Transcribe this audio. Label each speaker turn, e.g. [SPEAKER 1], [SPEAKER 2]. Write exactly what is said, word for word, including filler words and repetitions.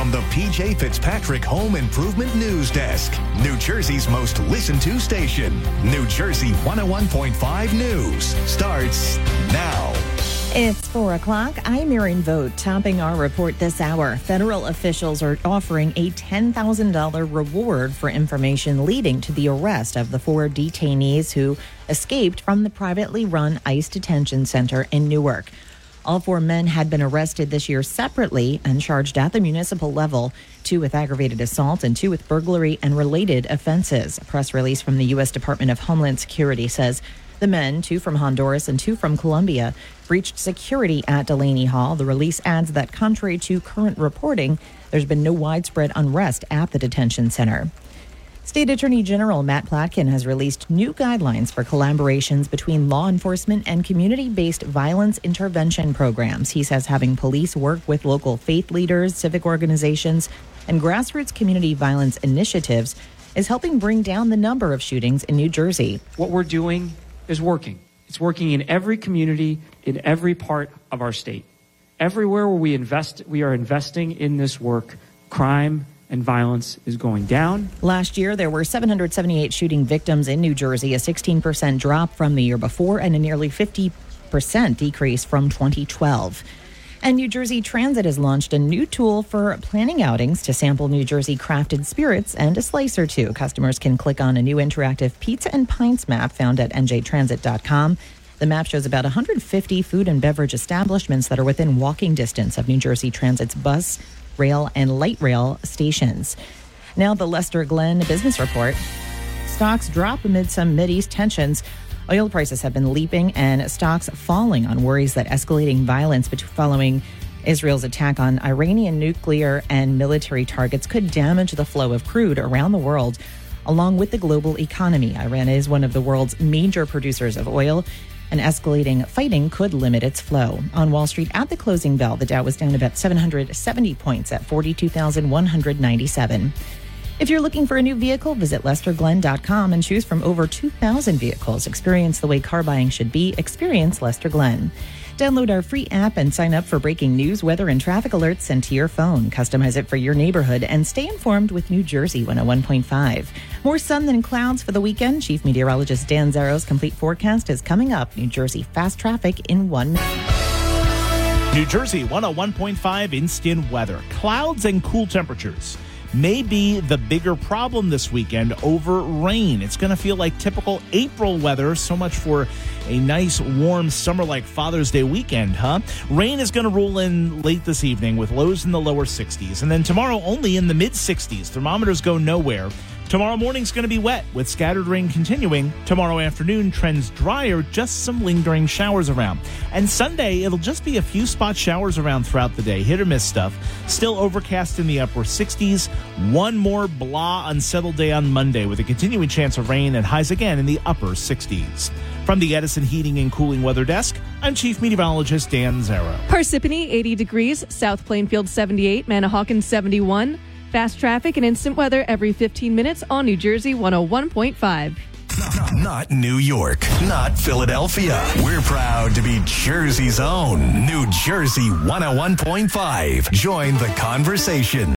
[SPEAKER 1] from the P J Fitzpatrick Home Improvement News Desk, New Jersey's most listened to station. New Jersey one oh one point five News starts now.
[SPEAKER 2] It's four o'clock. I'm Erin Vogt. Topping our report this hour, federal officials are offering a ten thousand dollars reward for information leading to the arrest of the four detainees who escaped from the privately run ICE detention center in Newark. All four men had been arrested this year separately and charged at the municipal level, two with aggravated assault and two with burglary and related offenses. A press release from the U S Department of Homeland Security says the men, two from Honduras and two from Colombia, breached security at Delaney Hall. The release adds that contrary to current reporting, there's been no widespread unrest at the detention center. State Attorney General Matt Platkin has released new guidelines for collaborations between law enforcement and community-based violence intervention programs. He says having police work with local faith leaders, civic organizations, and grassroots community violence initiatives is helping bring down the number of shootings in New Jersey.
[SPEAKER 3] What we're doing is working. It's working in every community, in every part of our state. Everywhere where we invest, we are investing in this work, crime and violence is going down.
[SPEAKER 2] Last year, there were seven hundred seventy-eight shooting victims in New Jersey, a sixteen percent drop from the year before and a nearly fifty percent decrease from twenty twelve. And New Jersey Transit has launched a new tool for planning outings to sample New Jersey crafted spirits and a slice or two. Customers can click on a new interactive Pizza and Pints map found at N J transit dot com. The map shows about one hundred fifty food and beverage establishments that are within walking distance of New Jersey Transit's bus, rail, and light rail stations. Now the Lester Glenn Business Report. Stocks drop amid some Mideast tensions. Oil prices have been leaping and stocks falling on worries that escalating violence following Israel's attack on Iranian nuclear and military targets could damage the flow of crude around the world, along with the global economy. Iran is one of the world's major producers of oil, and escalating fighting could limit its flow. On Wall Street at the closing bell, the Dow was down about seven hundred seventy points at forty-two thousand one hundred ninety-seven. If you're looking for a new vehicle, visit lester glenn dot com and choose from over two thousand vehicles. Experience the way car buying should be. Experience Lester Glenn. Download our free app and sign up for breaking news, weather, and traffic alerts sent to your phone. Customize it for your neighborhood and stay informed with New Jersey one oh one point five. More sun than clouds for the weekend. Chief Meteorologist Dan Zaro's complete forecast is coming up. New Jersey fast traffic in one minute.
[SPEAKER 4] New Jersey one oh one point five instant weather. Clouds and cool temperatures may be the bigger problem this weekend over rain. It's going to feel like typical April weather. So much for a nice, warm, summer-like Father's Day weekend, huh? Rain is going to roll in late this evening with lows in the lower sixties. And then tomorrow only in the mid-sixties. Thermometers go nowhere. Tomorrow morning's going to be wet with scattered rain continuing. Tomorrow afternoon trends drier, just some lingering showers around. And Sunday, it'll just be a few spot showers around throughout the day, hit or miss stuff. Still overcast in the upper sixties. One more blah unsettled day on Monday with a continuing chance of rain and highs again in the upper sixties. From the Edison Heating and Cooling Weather Desk, I'm Chief Meteorologist Dan Zaro.
[SPEAKER 5] Parsippany, eighty degrees. South Plainfield, seventy-eight. Manahawkin, seventy-one. Fast traffic and instant weather every fifteen minutes on New Jersey one oh one point five.
[SPEAKER 1] Not, not New York, not Philadelphia. We're proud to be Jersey's own New Jersey one oh one point five. Join the conversation.